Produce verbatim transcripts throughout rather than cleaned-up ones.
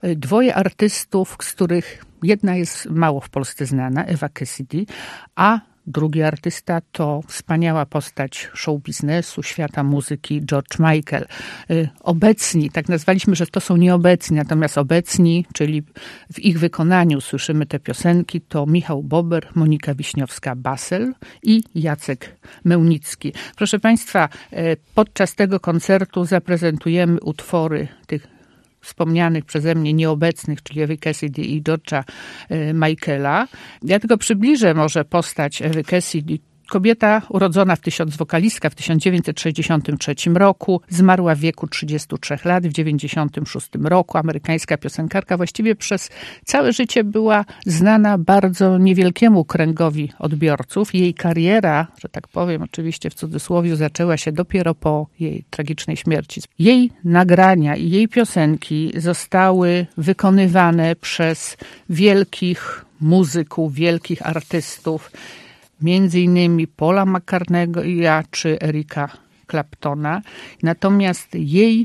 Dwoje artystów, z których jedna jest mało w Polsce znana, Eva Cassidy, a drugi artysta to wspaniała postać show biznesu, świata muzyki, George Michael. Obecni, tak nazwaliśmy, że to są nieobecni, natomiast obecni, czyli w ich wykonaniu słyszymy te piosenki, to Michał Bober, Monika Wiśniowska-Basel i Jacek Mełnicki. Proszę Państwa, podczas tego koncertu zaprezentujemy utwory tych wspomnianych przeze mnie nieobecnych, czyli Evy Cassidy i George'a Michaela. Ja tylko przybliżę może postać Evy Cassidy. Kobieta urodzona w tysiąc, wokalistka w tysiąc dziewięćset sześćdziesiątym trzecim roku, zmarła w wieku trzydziestu trzech lat, w dziewięćdziesiątym szóstym roku. Amerykańska piosenkarka właściwie przez całe życie była znana bardzo niewielkiemu kręgowi odbiorców. Jej kariera, że tak powiem, oczywiście w cudzysłowie, zaczęła się dopiero po jej tragicznej śmierci. Jej nagrania i jej piosenki zostały wykonywane przez wielkich muzyków, wielkich artystów, między innymi Paula McCartneya czy Erika Claptona. Natomiast jej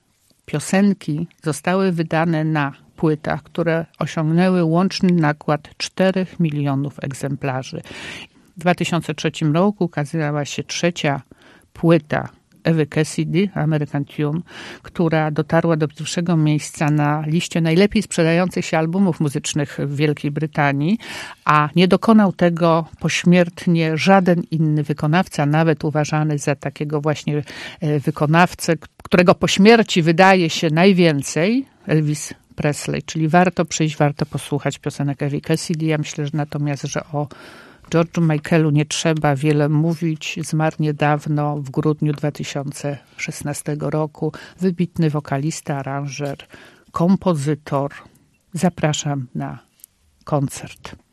piosenki zostały wydane na płytach, które osiągnęły łączny nakład czterech milionów egzemplarzy. W dwa tysiące trzecim roku ukazała się trzecia płyta Evy Cassidy, American Tune, która dotarła do pierwszego miejsca na liście najlepiej sprzedających się albumów muzycznych w Wielkiej Brytanii, a nie dokonał tego pośmiertnie żaden inny wykonawca, nawet uważany za takiego właśnie wykonawcę, którego po śmierci wydaje się najwięcej, Elvis Presley. Czyli warto przyjść, warto posłuchać piosenek Evy Cassidy. Ja myślę, że natomiast, że o George'u Michaelu nie trzeba wiele mówić. Zmarł niedawno, w grudniu dwa tysiące szesnastego roku. Wybitny wokalista, aranżer, kompozytor. Zapraszam na koncert.